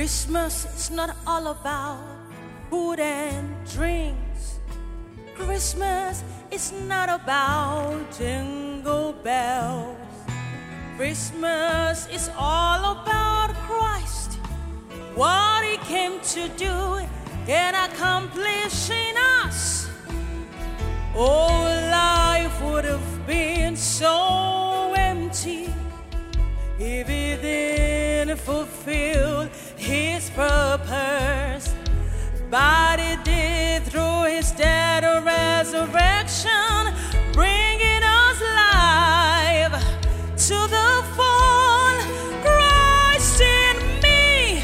Christmas is not all about food and drinks. Christmas is not about jingle bells. Christmas is all about Christ, what He came to do and accomplish in us. Oh, life would have been so empty if He didn't fulfill His purpose. But He did through His death and resurrection, bringing us life to the full. Christ in me,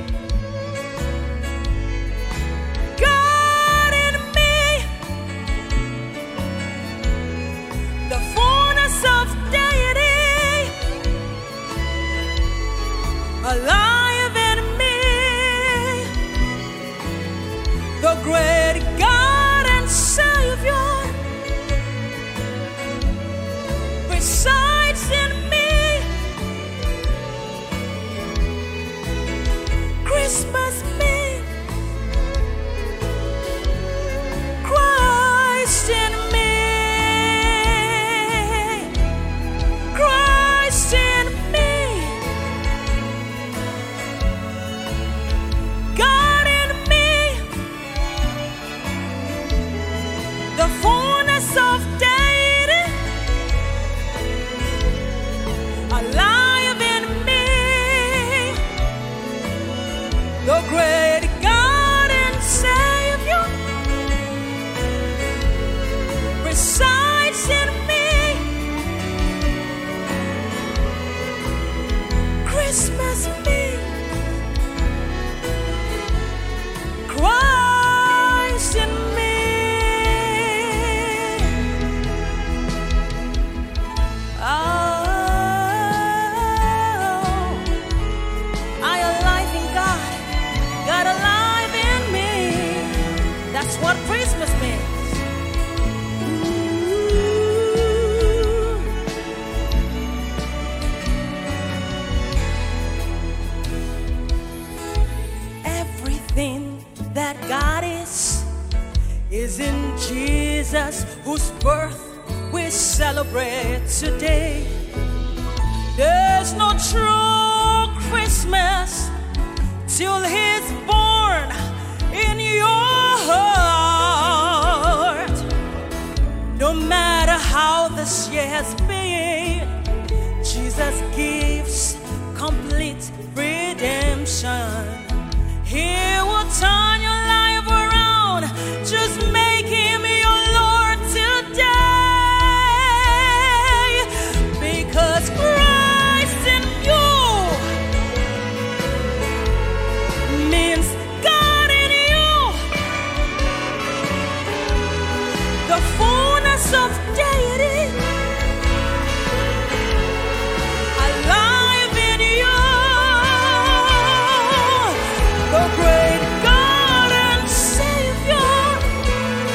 God in me, the fullness of deity, alive in me, the great God and Savior resides in me. Christmas me, Christ in me, Christ in me, God in me, the fullness of deity, alive in me, the great God and Savior resides in me. Christmas me, Christ in me. Oh, I alive in God, God alive in me. That's what Christmas means. Everything that God is in Jesus, whose birth we celebrate today. There's no true Christmas till He's born in your heart. No matter how this year has been, Jesus gives complete redemption. He will turn your life around. Just make Him your Lord today, because Christ in you means God in you, the fullness of deity, alive in you, the great God and Savior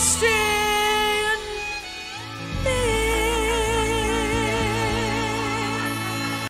still